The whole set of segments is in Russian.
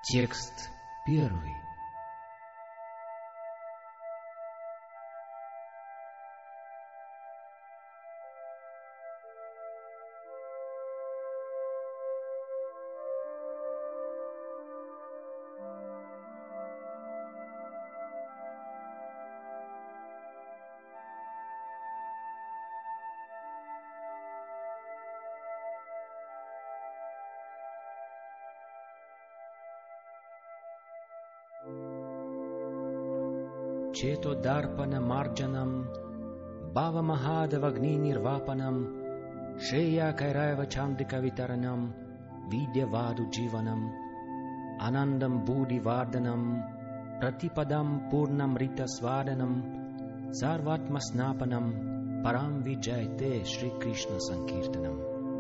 Текст 1. Чето дарпана марджанам, бава махадавагни нирвапанам, шея кайраева чандика витаранам, видя ваду дживанам, анандам буди варданам, пратипадам пурнам рита сваданам, сарватма снапанам, парам виджайте Шри Кришна Санкиртанам.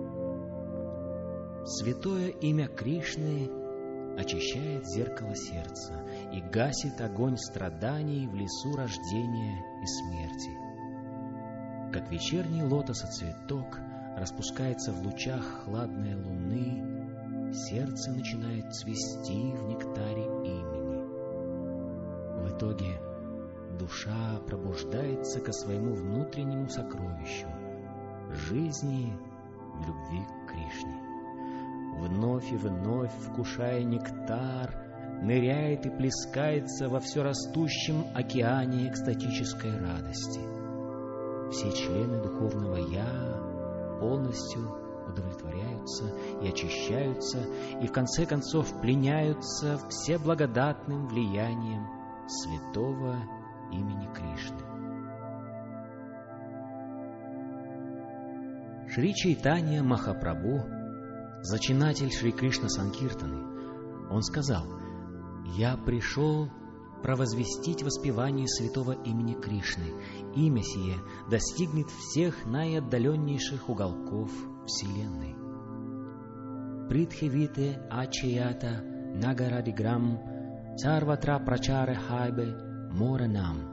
Святое имя Кришны очищает зеркало сердца и гасит огонь страданий в лесу рождения и смерти. Как вечерний лотосоцветок распускается в лучах хладной луны, сердце начинает цвести в нектаре имени. В итоге душа пробуждается ко своему внутреннему сокровищу — жизни в любви к Кришне. Вновь и вновь, вкушая нектар, ныряет и плескается во все растущем океане экстатической радости. Все члены духовного «Я» полностью удовлетворяются и очищаются, и в конце концов пленяются всеблагодатным влиянием святого имени Кришны. Шри Чайтанья Махапрабху, зачинатель Шри Кришна Санкиртаны, он сказал: «Я пришел провозвестить воспевание святого имени Кришны. Имя сие достигнет всех наиотдаленнейших уголков Вселенной. Притхивите ачията нагарадиграм царватра прачаре хайбе моранам».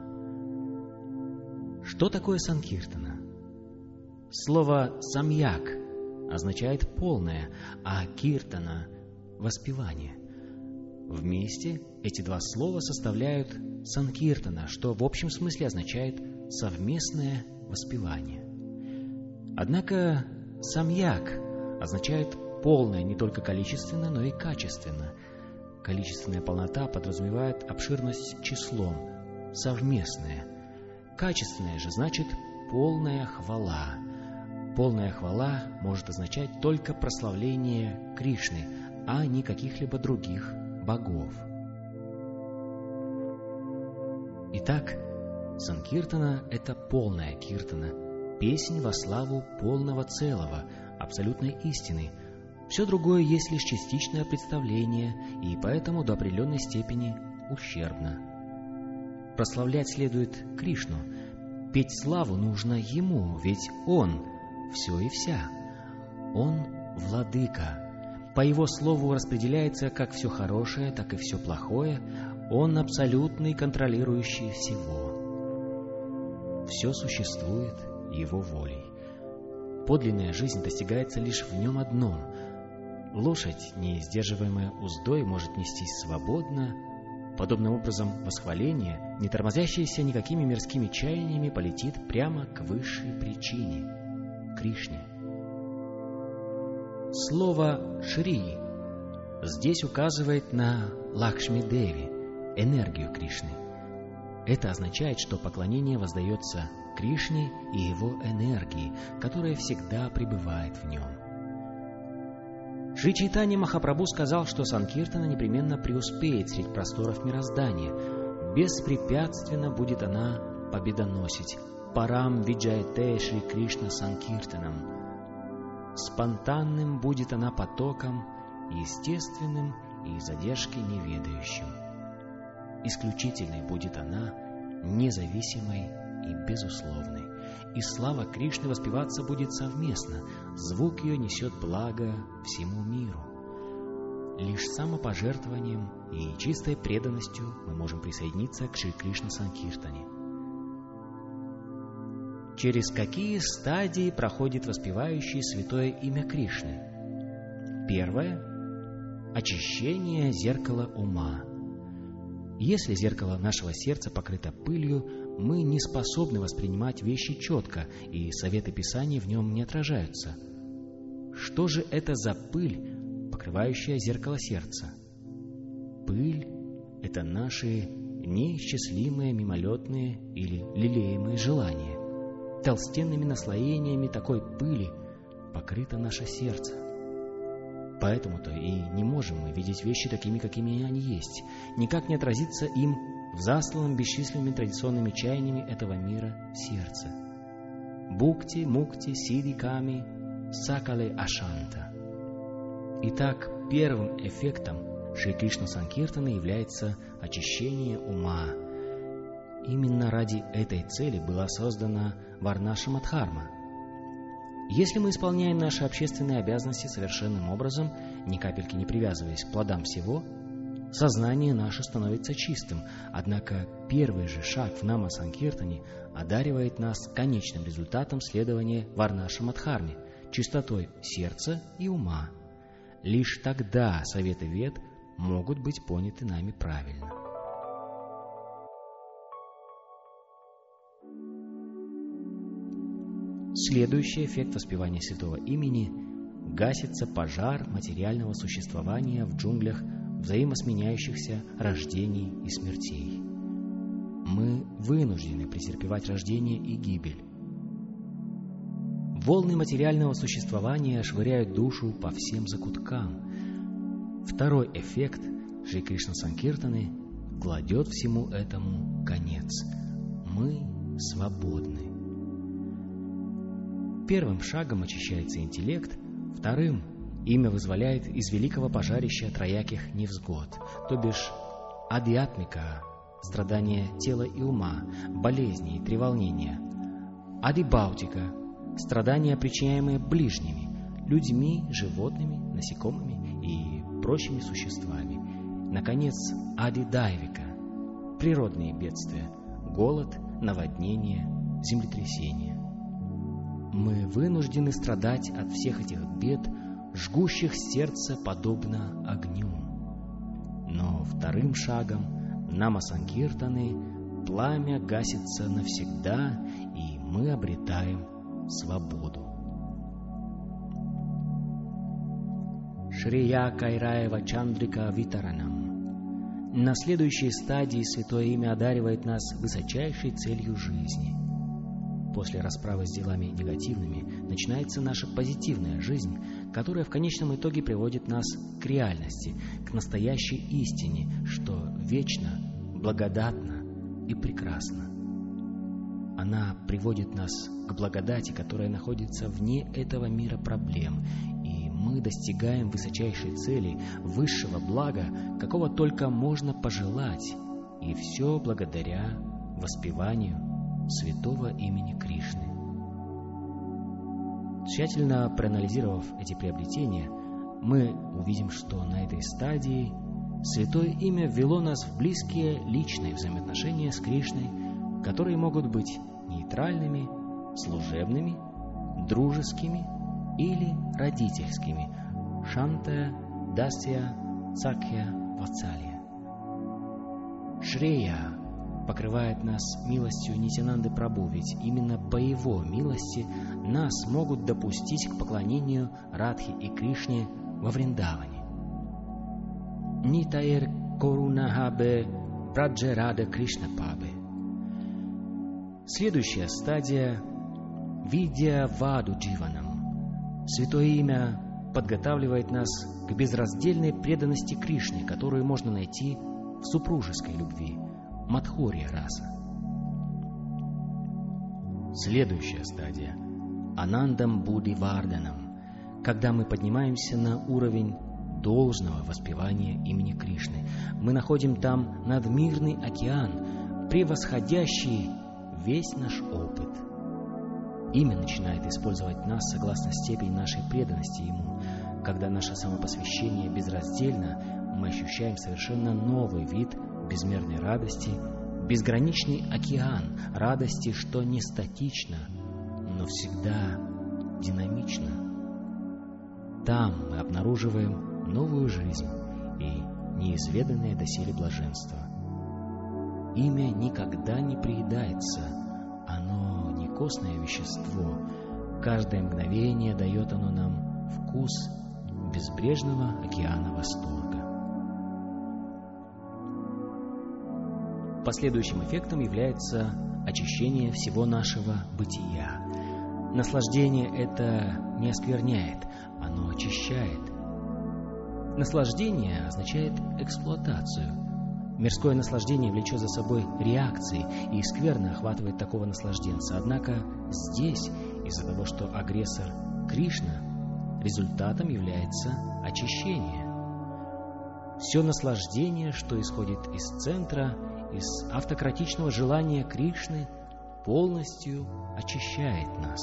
Что такое Санкиртана? Слово «самьяк» означает «полное», а «киртана» — «воспевание». Вместе эти два слова составляют «санкиртана», что в общем смысле означает «совместное воспевание». Однако «самьяк» означает «полное» не только количественно, но и качественно. Количественная полнота подразумевает обширность числом, совместное. Качественное же значит «полная хвала». Полная хвала может означать только прославление Кришны, а не каких-либо других богов. Итак, Санкиртана — это полная киртана, песнь во славу полного целого, абсолютной истины. Все другое есть лишь частичное представление и поэтому до определенной степени ущербно. Прославлять следует Кришну, петь славу нужно Ему, ведь Он — все и вся. Он — владыка. По Его слову распределяется как все хорошее, так и все плохое. Он абсолютный контролирующий всего. Все существует Его волей. Подлинная жизнь достигается лишь в Нем одном. Лошадь, не сдерживаемая уздой, может нестись свободно. Подобным образом восхваление, не тормозящееся никакими мирскими чаяниями, полетит прямо к высшей причине — Кришне. Слово «Шри» здесь указывает на Лакшми-деви, энергию Кришны. Это означает, что поклонение воздается Кришне и Его энергии, которая всегда пребывает в Нем. Шри Чайтанья Махапрабху сказал, что Санкиртана непременно преуспеет среди просторов мироздания. Беспрепятственно будет она победоносить. Парам виджайте Шри Кришна Санкиртанам. Спонтанным будет она потоком, естественным и задержки неведающим. Исключительной будет она, независимой и безусловной. И слава Кришны воспеваться будет совместно, звук ее несет благо всему миру. Лишь самопожертвованием и чистой преданностью мы можем присоединиться к Шри Кришна Санкиртане. Через какие стадии проходит воспевающий святое имя Кришны? Первое очищение зеркала ума. Если зеркало нашего сердца покрыто пылью, мы не способны воспринимать вещи четко, и советы Писания в нем не отражаются. Что же это за пыль, покрывающая зеркало сердца? Пыль — это наши неисчислимые мимолетные или лелеемые желания. Толстенными наслоениями такой пыли покрыто наше сердце. Поэтому-то и не можем мы видеть вещи такими, какими они есть, никак не отразиться им в засланном бесчисленными традиционными чаяниями этого мира сердце. Букти, мукти, сиди, ками, сакале ашанта. Итак, первым эффектом Шри Кришна Санкиртаны является очищение ума. Именно ради этой цели была создана Варнашрама-дхарма. Если мы исполняем наши общественные обязанности совершенным образом, ни капельки не привязываясь к плодам всего, сознание наше становится чистым, однако первый же шаг в Нама-санкиртане одаривает нас конечным результатом следования Варнашрама-дхарме, чистотой сердца и ума. Лишь тогда советы Вед могут быть поняты нами правильно. Следующий эффект воспевания святого имени – гасится пожар материального существования в джунглях взаимосменяющихся рождений и смертей. Мы вынуждены претерпевать рождение и гибель. Волны материального существования швыряют душу по всем закуткам. Второй эффект Шри Кришна Санкиртаны кладет всему этому конец. Мы свободны. Первым шагом очищается интеллект, вторым имя вызволяет из великого пожарища трояких невзгод, то бишь адьятмика, страдания тела и ума, болезни и треволнения, адибаутика, страдания, причиняемые ближними, людьми, животными, насекомыми и прочими существами. Наконец, адидайвика, природные бедствия, голод, наводнение, землетрясения. Мы вынуждены страдать от всех этих бед, жгущих сердце подобно огню. Но вторым шагом Нама-санкиртаны пламя гасится навсегда, и мы обретаем свободу. Шрия Кайраева Чандрика Витаранам. На следующей стадии святое имя одаривает нас высочайшей целью жизни. После расправы с делами негативными начинается наша позитивная жизнь, которая в конечном итоге приводит нас к реальности, к настоящей истине, что вечно, благодатно и прекрасно. Она приводит нас к благодати, которая находится вне этого мира проблем, и мы достигаем высочайшей цели, высшего блага, какого только можно пожелать, и все благодаря воспеванию святого имени Кришны. Тщательно проанализировав эти приобретения, мы увидим, что на этой стадии святое имя ввело нас в близкие личные взаимоотношения с Кришной, которые могут быть нейтральными, служебными, дружескими или родительскими. Шантая, Дасья, Цакья, Вацалья. Шрея покрывает нас милостью Нитянанды Прабху, ведь именно по его милости нас могут допустить к поклонению Радхе и Кришне во Вриндаване. Нитаэр Корунахабе Браджа Рада Кришна Пабе. Следующая стадия — Видья Ваду Дживанам. Святое имя подготавливает нас к безраздельной преданности Кришне, которую можно найти в супружеской любви. Мадхурья раса. Следующая стадия — Анандам Буди Варданам, когда мы поднимаемся на уровень должного воспевания имени Кришны. Мы находим там надмирный океан, превосходящий весь наш опыт. Имя начинает использовать нас согласно степени нашей преданности Ему. Когда наше самопосвящение безраздельно, мы ощущаем совершенно новый вид безмерной радости, безграничный океан радости, что не статично, но всегда динамично. Там мы обнаруживаем новую жизнь и неизведанное доселе блаженство. Имя никогда не приедается, оно не костное вещество. Каждое мгновение дает оно нам вкус безбрежного океана восторга. Последующим эффектом является очищение всего нашего бытия. Наслаждение это не оскверняет, оно очищает. Наслаждение означает эксплуатацию. Мирское наслаждение влечет за собой реакции, и скверно охватывает такого наслажденца. Однако здесь, из-за того, что агрессор Кришна, результатом является очищение. Все наслаждение, что исходит из центра, из автократичного желания Кришны, полностью очищает нас.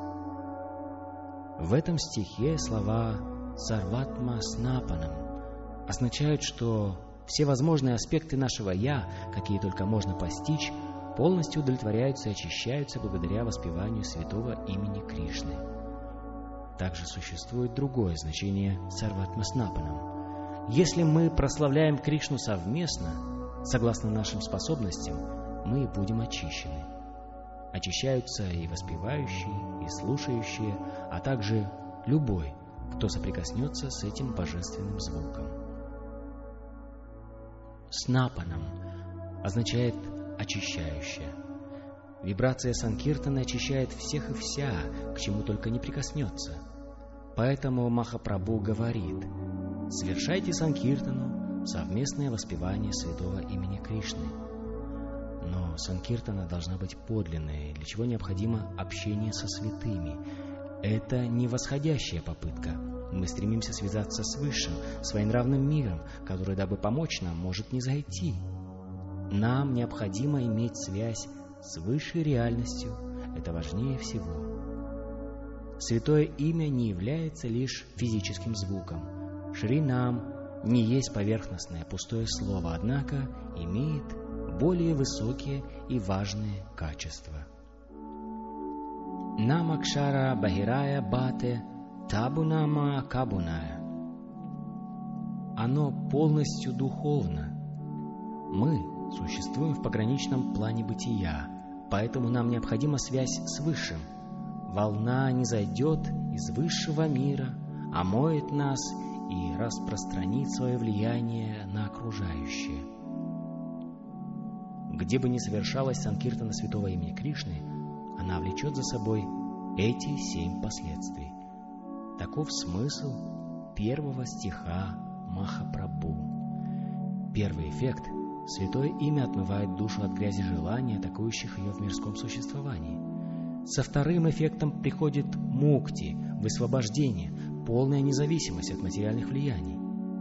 В этом стихе слова «сарватма снапанам» означают, что все возможные аспекты нашего «я», какие только можно постичь, полностью удовлетворяются и очищаются благодаря воспеванию святого имени Кришны. Также существует другое значение «сарватма снапанам». Если мы прославляем Кришну совместно, согласно нашим способностям, мы будем очищены. Очищаются и воспевающие, и слушающие, а также любой, кто соприкоснется с этим божественным звуком. Снапанам означает «очищающее». Вибрация Санкиртаны очищает всех и вся, к чему только не прикоснется. Поэтому Махапрабху говорит: «Совершайте Санкиртану, совместное воспевание святого имени Кришны». Но Санкиртана должна быть подлинной, для чего необходимо общение со святыми. Это не восходящая попытка. Мы стремимся связаться с Высшим, своенравным миром, который, дабы помочь нам, может не зайти. Нам необходимо иметь связь с высшей реальностью. Это важнее всего. Святое имя не является лишь физическим звуком. Шри-нам не есть поверхностное, пустое слово, однако имеет более высокие и важные качества. Намакшара бахирая бате табунама кабуная. Оно полностью духовно. Мы существуем в пограничном плане бытия, поэтому нам необходима связь с Высшим. Волна не зайдет из высшего мира, омоет нас и распространит свое влияние на окружающее. Где бы ни совершалась Санкиртана святого имени Кришны, она влечет за собой эти 7 последствий. Таков смысл первого стиха Махапрабху. Первый эффект — святое имя отмывает душу от грязи желаний, атакующих ее в мирском существовании. Со вторым эффектом приходит мукти, высвобождение, полная независимость от материальных влияний.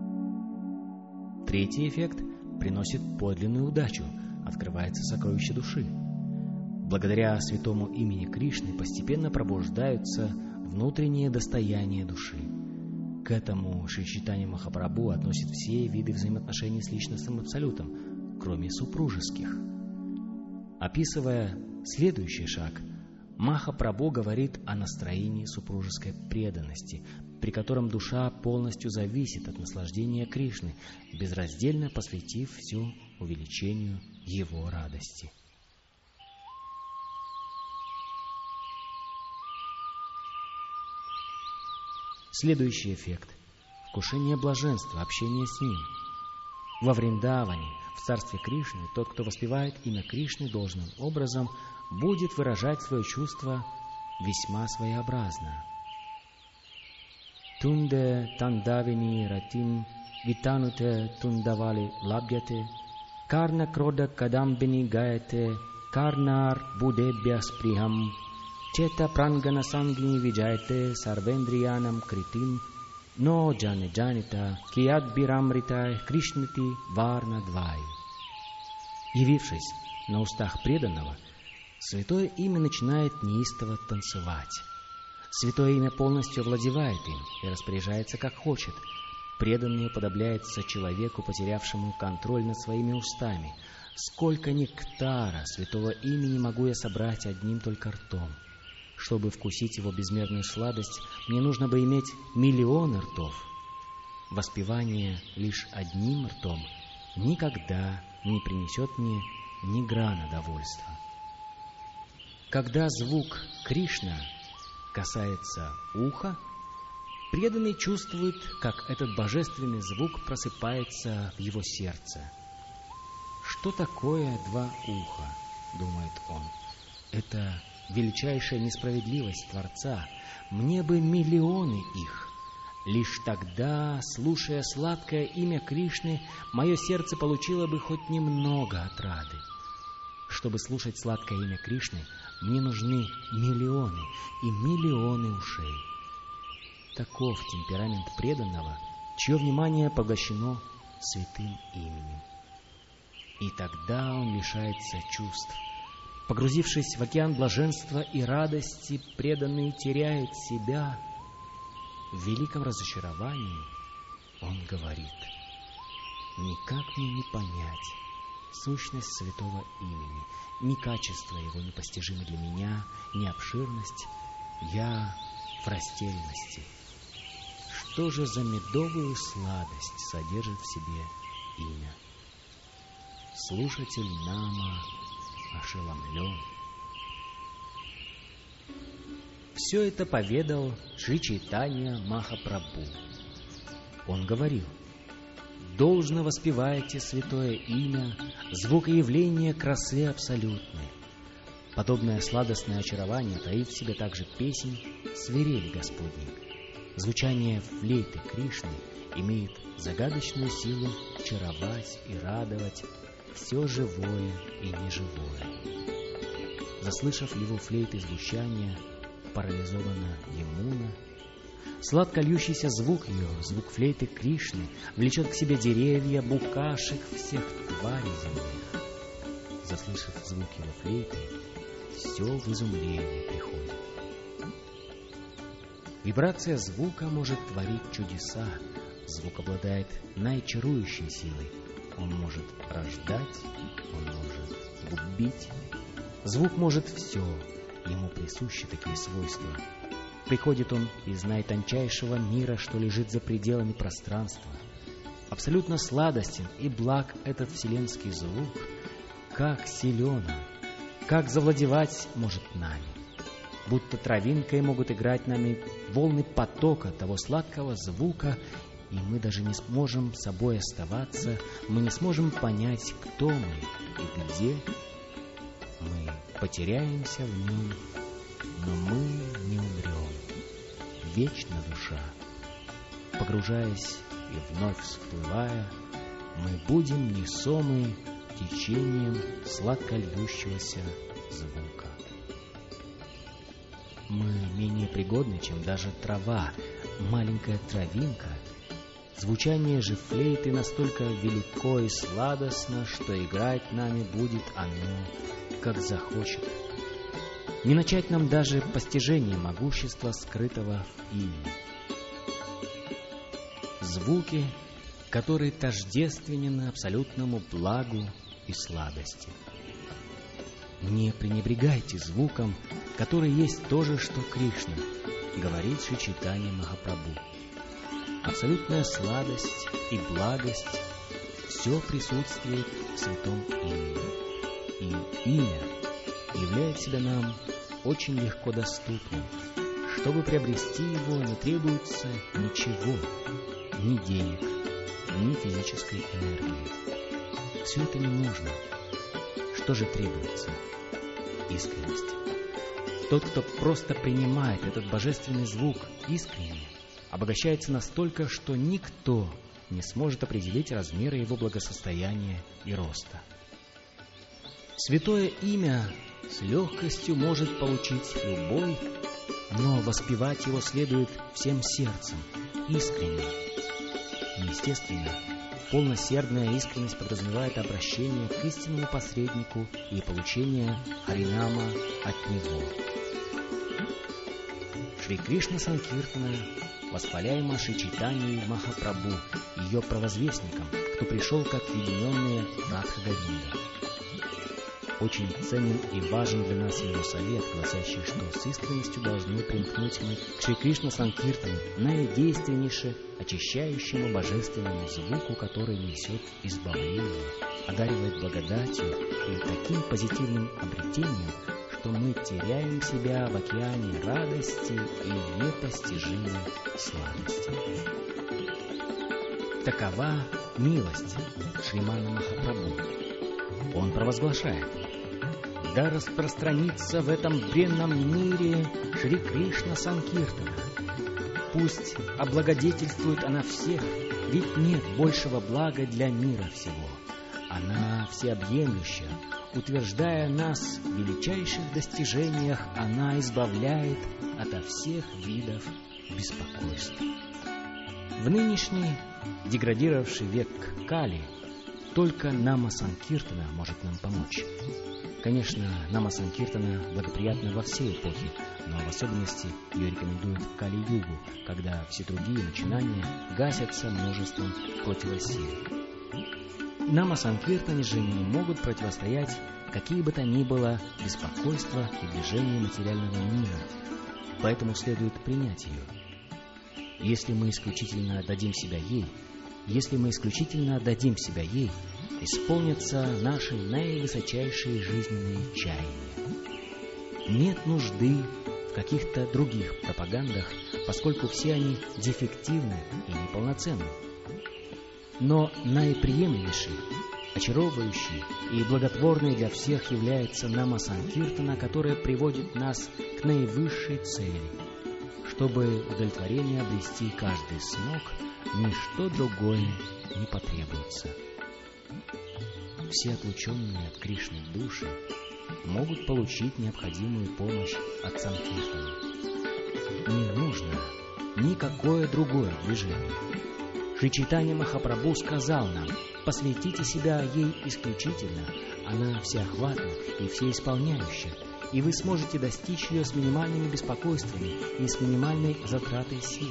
Третий эффект приносит подлинную удачу, открывается сокровище души. Благодаря святому имени Кришны постепенно пробуждаются внутренние достояния души. К этому Шри Чайтанья Махапрабху относит все виды взаимоотношений с личностным абсолютом, кроме супружеских. Описывая следующий шаг, Махапрабху говорит о настроении супружеской преданности, при котором душа полностью зависит от наслаждения Кришны, безраздельно посвятив всю увеличению его радости. Следующий эффект — вкушение блаженства, общение с Ним. Во Вриндаване, в царстве Кришны, тот, кто воспевает имя Кришны должным образом, будет выражать свое чувство весьма своеобразно. Тунде тандавини ратим витануте тундавали лабьяте, карна крода кадамбини гаете, карнар будебья сприхам, чета прангана сангини виджайте сарвендриянам критим, но джане джанита кият бирамритай кришнати варна двай. Явившись на устах преданного, святое имя начинает неистово танцевать. Святое имя полностью овладевает им и распоряжается как хочет. Преданный уподобляется человеку, потерявшему контроль над своими устами. Сколько нектара святого имени могу я собрать одним только ртом. Чтобы вкусить его безмерную сладость, мне нужно бы иметь миллионы ртов. воспевание лишь одним ртом никогда не принесет мне ни грана довольства. Когда звук Кришна касается уха, преданный чувствует, как этот божественный звук просыпается в его сердце. «Что такое два уха?» — думает он. «Это величайшая несправедливость Творца. Мне бы миллионы их. Лишь тогда, слушая сладкое имя Кришны, мое сердце получило бы хоть немного отрады. Чтобы слушать сладкое имя Кришны, мне нужны миллионы и миллионы ушей». Таков темперамент преданного, чье внимание поглощено святым именем. И тогда он лишается чувств. Погрузившись в океан блаженства и радости, преданный теряет себя. В великом разочаровании он говорит: «Никак мне не понять сущность святого имени, ни качество его непостижимы для меня, ни обширность. Я в растерянности. Что же за медовую сладость содержит в себе имя?» Слушатель нама ошеломлен. Все это поведал Шри Чайтанья Махапрабху. Он говорил: «Должно воспевайте святое имя, звукоявление красы абсолютной. Подобное сладостное очарование таит в себе также песнь свирели Господней. Звучание флейты Кришны имеет загадочную силу чаровать и радовать все живое и неживое. Заслышав его флейты звучания, парализована Ямуна. Сладко льющийся звук ее, звук флейты Кришны, влечет к себе деревья, букашек, всех тварей земных. Заслышав звук его флейты, все в изумление приходит. Вибрация звука может творить чудеса. Звук обладает наичарующей силой. Он может рождать, он может губить. Звук может все, ему присущи такие свойства. Приходит он из наитончайшего мира, что лежит за пределами пространства. Абсолютно сладостен и благ этот вселенский звук. Как силен он, как завладевать может нами. Будто травинкой могут играть нами волны потока того сладкого звука, и мы даже не сможем собой оставаться, мы не сможем понять, кто мы и где. Мы потеряемся в нем, но мы не умрем. Вечна душа. Погружаясь и вновь всплывая, мы будем несомы течением сладко льющегося звука. Мы менее пригодны, чем даже трава, маленькая травинка. Звучание же флейты настолько велико и сладостно, что играть нами будет оно, как захочет. Не начать нам даже постижение могущества, скрытого в имени. Звуки, которые тождественны абсолютному благу и сладости. Не пренебрегайте звуком, который есть то же, что Кришна, говорит Шри Чайтанья Махапрабху. Абсолютная сладость и благость — все присутствует в святом имени. И имя являет себя нам очень легко доступным. Чтобы приобрести его, не требуется ничего, ни денег, ни физической энергии. Все это не нужно. Что же требуется? Искренность. Тот, кто просто принимает этот божественный звук искренне, обогащается настолько, что никто не сможет определить размеры его благосостояния и роста. Святое имя с легкостью может получить любой, но воспевать его следует всем сердцем, искренне. Естественно, полносердная искренность подразумевает обращение к истинному посреднику и получение харинама от него. Шри Кришна Санкиртана восхваляема Шри Чайтаньей Махапрабху, ее провозвестником, кто пришел как объединенные Радха Говинда. очень ценен и важен для нас его совет, гласящий, что с искренностью должны примкнуть мы к Шри Кришна Санкиртану, наидейственнейше очищающему божественному звуку, который несет избавление, одаривает благодатью и таким позитивным обретением, что мы теряем себя в океане радости и непостижимой сладости. Такова милость Шримана Махапрабху. Он провозглашает: да распространится в этом бренном мире Шри Кришна Санкиртана. Пусть облагодетельствует она всех, ведь нет большего блага для мира всего. Она всеобъемлюща, утверждая нас в величайших достижениях, она избавляет ото всех видов беспокойства. В нынешний деградировавший век Кали только Нама Санкиртана может нам помочь. Конечно, Нама Санкиртана благоприятна во все эпохи, но в особенности ее рекомендуют в Кали-югу, когда все другие начинания гасятся множеством противосил. Нама Санкиртане же не могут противостоять какие бы то ни было беспокойства и движения материального мира, поэтому следует принять ее. Если мы исключительно отдадим себя ей, исполнятся наши наивысочайшие жизненные чаяния. Нет нужды в каких-то других пропагандах, поскольку все они дефективны и неполноценны. Но наиприемлемейший, очаровывающий и благотворный для всех является Нама Санкиртана, которая приводит нас к наивысшей цели. Чтобы удовлетворение обрести каждый смог, ничто другое не потребуется. Все отлученные от Кришны души могут получить необходимую помощь от Санкиртана. Не нужно никакое другое движение. Шри Чайтанья Махапрабху сказал нам: посвятите себя ей исключительно, она всеохватна и всеисполняюща, и вы сможете достичь ее с минимальными беспокойствами и с минимальной затратой сил.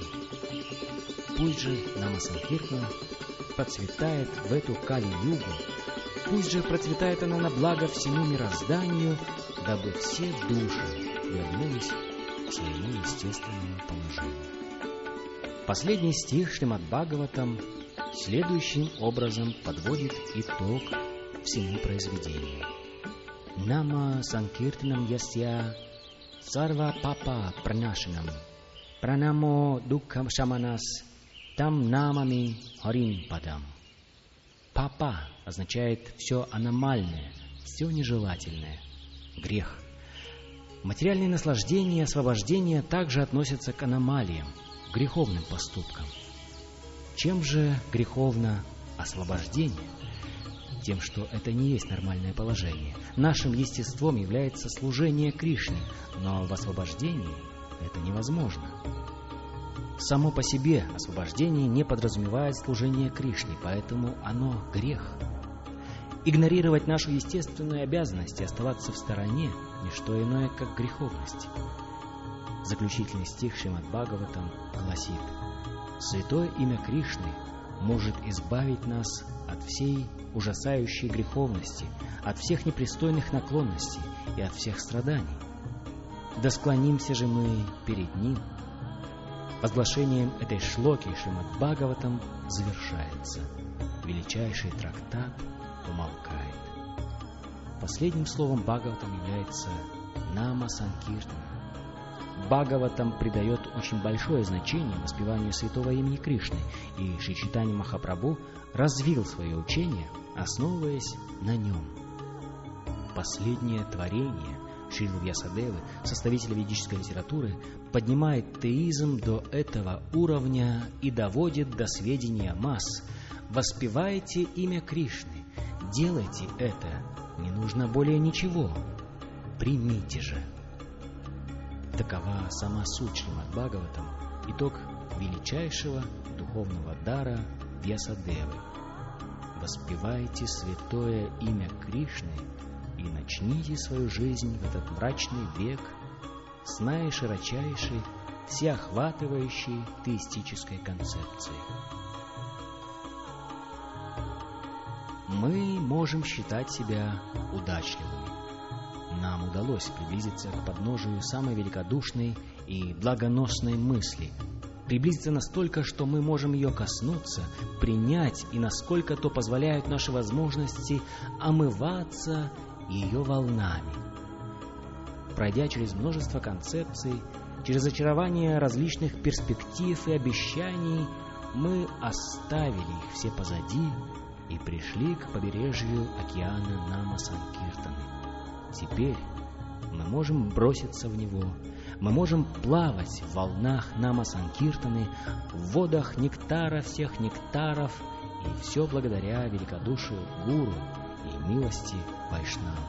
Пусть же Нама Санкиртана процветает в эту Кали-югу, пусть же процветает она на благо всему мирозданию, дабы все души вернулись к своему естественному положению. Последний стих Шримад-Бхагаватам следующим образом подводит итог всему произведению. Нама Санкиртанам ясья сарва папа пранашанам пранамо дукхам шаманас там намами харим падам. Папа означает все аномальное, все нежелательное, грех. Материальные наслаждения и освобождение также относятся к аномалиям, греховным поступкам. Чем же греховно освобождение? Тем, что это не есть нормальное положение. Нашим естеством является служение Кришне, но в освобождении это невозможно. Само по себе освобождение не подразумевает служение Кришне, поэтому оно грех. Игнорировать нашу естественную обязанность и оставаться в стороне – не что иное, как греховность. Заключительный стих Шримад-Бхагаватам гласит: «Святое имя Кришны может избавить нас от всей ужасающей греховности, от всех непристойных наклонностей и от всех страданий. Да склонимся же мы перед Ним». Возглашением этой шлоки Шримад-Бхагаватам завершается. Величайший трактат умолкает. Последним словом Бхагаватам является Нама Санкиртана. Бхагаватам придает очень большое значение воспеванию святого имени Кришны, и Шри Чайтанья Махапрабху развил свое учение, основываясь на нем. Последнее творение Шрилы Вьясадевы, составителя ведической литературы, поднимает теизм до этого уровня и доводит до сведения масс. Воспевайте имя Кришны, делайте это, не нужно более ничего, примите же. Такова сама суть Шримад-Бхагаватам, итог величайшего духовного дара Вьясадевы. Воспевайте святое имя Кришны и начните свою жизнь в этот мрачный век с наиширочайшей, всеохватывающей теистической концепцией. Мы можем считать себя удачливыми. нам удалось приблизиться к подножию самой великодушной и благоносной мысли. Приблизиться настолько, что мы можем ее коснуться, принять, и насколько то позволяют наши возможности омываться ее волнами. Пройдя через множество концепций, через очарование различных перспектив и обещаний, мы оставили их все позади и пришли к побережью океана Нама-Санкиртаны. Теперь мы можем броситься в него, мы можем плавать в волнах Нама-Санкиртаны, в водах нектара всех нектаров, и все благодаря великодушию Гуру и милости Вайшнавов.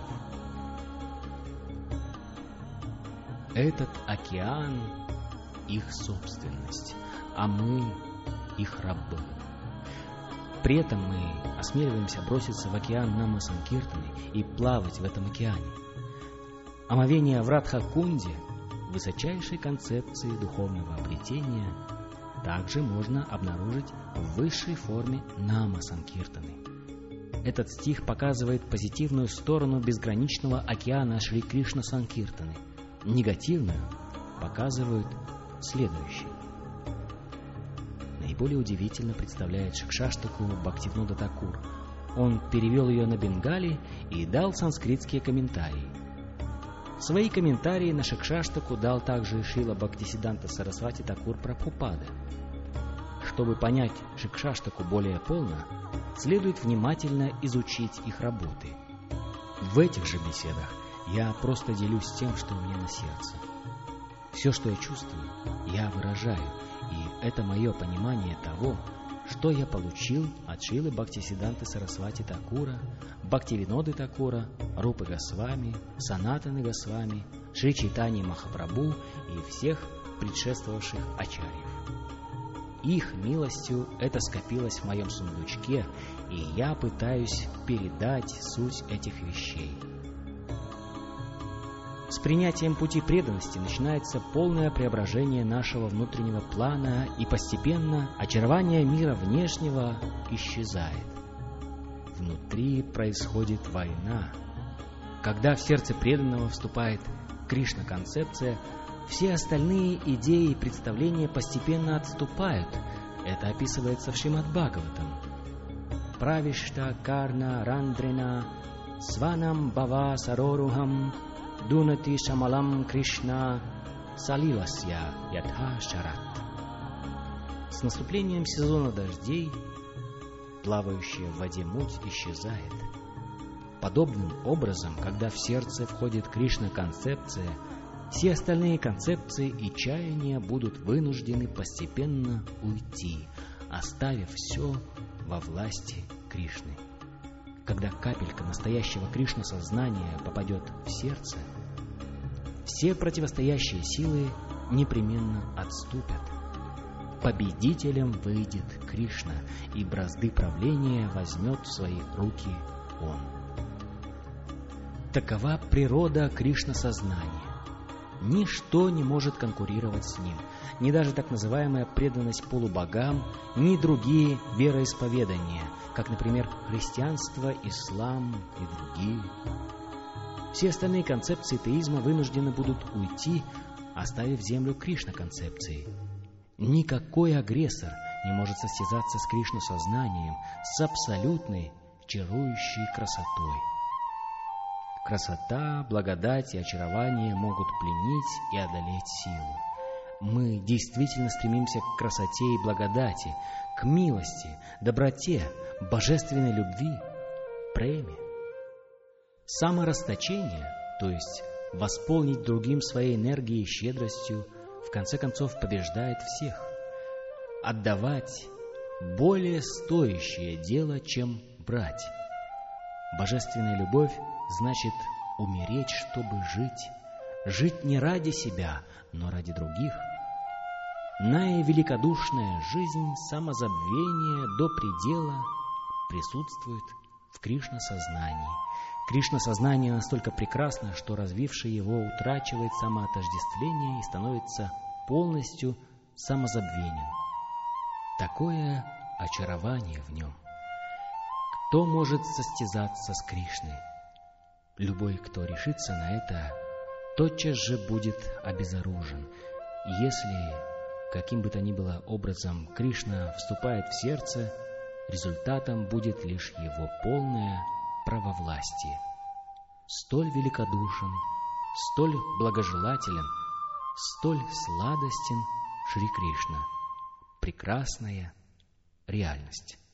Этот океан — их собственность, а мы — их рабы. При этом мы осмеливаемся броситься в океан Нама-Санкиртаны и плавать в этом океане. Омовение в Радха-Кунде, высочайшей концепции духовного обретения, также можно обнаружить в высшей форме Нама-Санкиртаны. Этот стих показывает позитивную сторону безграничного океана Шри Кришна Санкиртаны. Негативную показывают следующие. Наиболее удивительно представляет Шикшаштаку Бхактивинода Такур. Он перевел ее на бенгали и дал санскритские комментарии. Свои комментарии на Шикшаштаку дал также Шрила Бхактисиддханта Сарасвати Такур Прабхупада. Чтобы понять Шикшаштаку более полно, следует внимательно изучить их работы. В этих же беседах я просто делюсь тем, что у меня на сердце. Все, что я чувствую, я выражаю, и это мое понимание того, что я получил от Шрилы Бхактисиддханты Сарасвати Такура, Бхактивиноды Такура, Рупы Госвами, Санатаны Госвами, Шри Чайтаньи Махапрабху и всех предшествовавших ачарьев. Их милостью это скопилось в моем сундучке, и я пытаюсь передать суть этих вещей. С принятием пути преданности начинается полное преображение нашего внутреннего плана, и постепенно очарование мира внешнего исчезает. Внутри происходит война. Когда в сердце преданного вступает Кришна-концепция, все остальные идеи и представления постепенно отступают. Это описывается в Шримад-Бхагаватам. Правишта карна рандрена сванам бава сарорухам дунати шамалам Кришна салиласья ядха шарат. С наступлением сезона дождей плавающая в воде муть исчезает. Подобным образом, когда в сердце входит Кришна-концепция, все остальные концепции и чаяния будут вынуждены постепенно уйти, оставив все во власти Кришны. Когда капелька настоящего Кришна-сознания попадет в сердце, все противостоящие силы непременно отступят. Победителем выйдет Кришна, и бразды правления возьмет в свои руки Он. Такова природа Кришна-сознания. Ничто не может конкурировать с ним, ни даже так называемая преданность полубогам, ни другие вероисповедания, как, например, христианство, ислам и другие. Все остальные концепции теизма вынуждены будут уйти, оставив землю Кришна-концепции. Никакой агрессор не может состязаться с Кришна-сознанием, с абсолютной, чарующей красотой. Красота, благодать и очарование могут пленить и одолеть силу. Мы действительно стремимся к красоте и благодати, к милости, доброте, божественной любви, преме. Саморасточение, то есть восполнить другим своей энергией и щедростью, в конце концов побеждает всех. Отдавать – более стоящее дело, чем брать. Божественная любовь значит умереть, чтобы жить. Жить не ради себя, но ради других. Наивеликодушная жизнь самозабвения до предела присутствует в Кришна-сознании. Кришна-сознание настолько прекрасно, что развивший его утрачивает самоотождествление и становится полностью самозабвенен. Такое очарование в нем. Кто может состязаться с Кришной? Любой, кто решится на это, тотчас же будет обезоружен. Если, каким бы то ни было образом, Кришна вступает в сердце, результатом будет лишь его полное правовластие. Столь великодушен, столь благожелателен, столь сладостен Шри Кришна. Прекрасная реальность.